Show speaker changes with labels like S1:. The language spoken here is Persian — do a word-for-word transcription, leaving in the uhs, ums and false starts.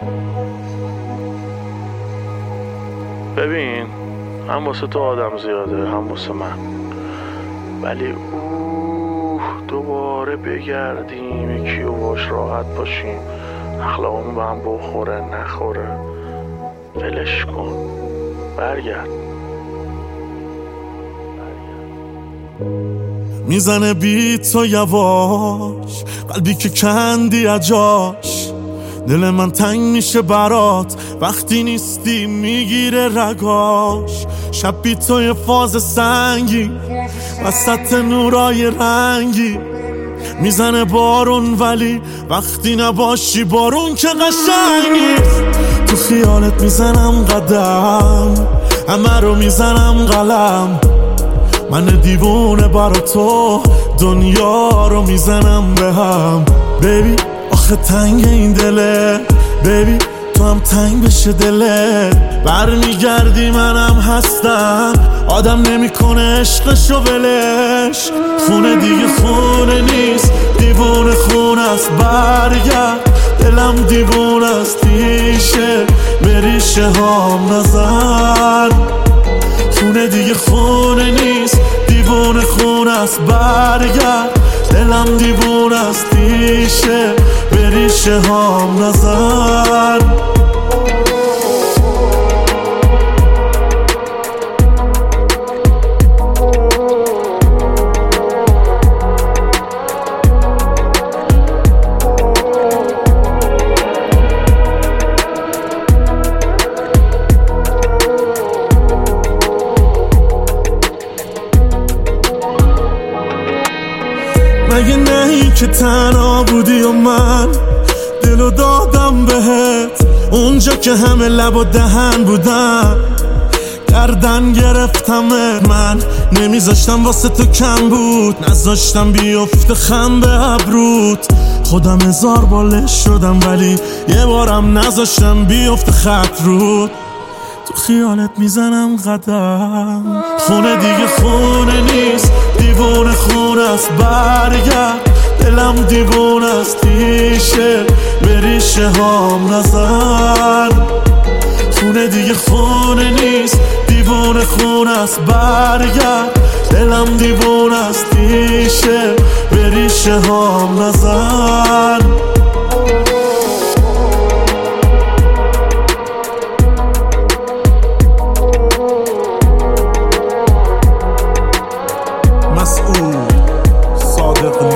S1: ببین، هم واسه تو آدم زیاده هم واسه من، ولی اوه دوباره بگردیم یکی و باش راحت باشیم، اخلاقمون به هم بخوره نخوره، ولش کن، برگرد.
S2: میزنه بیت تو یواش، قلبی که کندی اجاش، دل من تنگ میشه برات وقتی نیستی میگیره رگاش. شب بی تو یه فاز سنگی وسط نورای رنگی، میزنه بارون ولی وقتی نباشی بارون که قشنگی. تو خیالت میزنم قدم، همه رو میزنم قلم، من دیوونه برا تو دنیا رو میزنم به هم. بیبی آخه تنگ این دله، بیبی تو هم تنگ بشه دلت، برمیگردی منم هستم، آدم نمیکنه عشقشو ولش. خونه دیگه خونه نیست، دیوونه خونه است، برگرد، دلم دیوونه است، ریشه به ریشه هام نزن. خونه دیگه خونه نیست، دیوونه خونه است، برگرد، دلم دیوونه است، ریشه به ریشه هام نزن. مگه نهی که تنها بودی و من دلو دادم بهت، اونجا که همه لب و دهن بودن گردن گرفتمت. من نمیذاشتم واسه تو کم بود، نذاشتم بیفته خم به ابروت، خودم هزار بالش شدم ولی یه بارم نذاشتم بیفته خط رود. تو خیالت میزنم قدم، خونه دیگه خونه نیست، دیوونه خونه است، برگرد، دلم دیوونه است، ریشه به ریشه هام نزن. خونه دیگه خونه نیست، دیوونه خونه است، برگرد، دلم دیوونه است، ریشه به ریشه هام نزن. مسعود صادق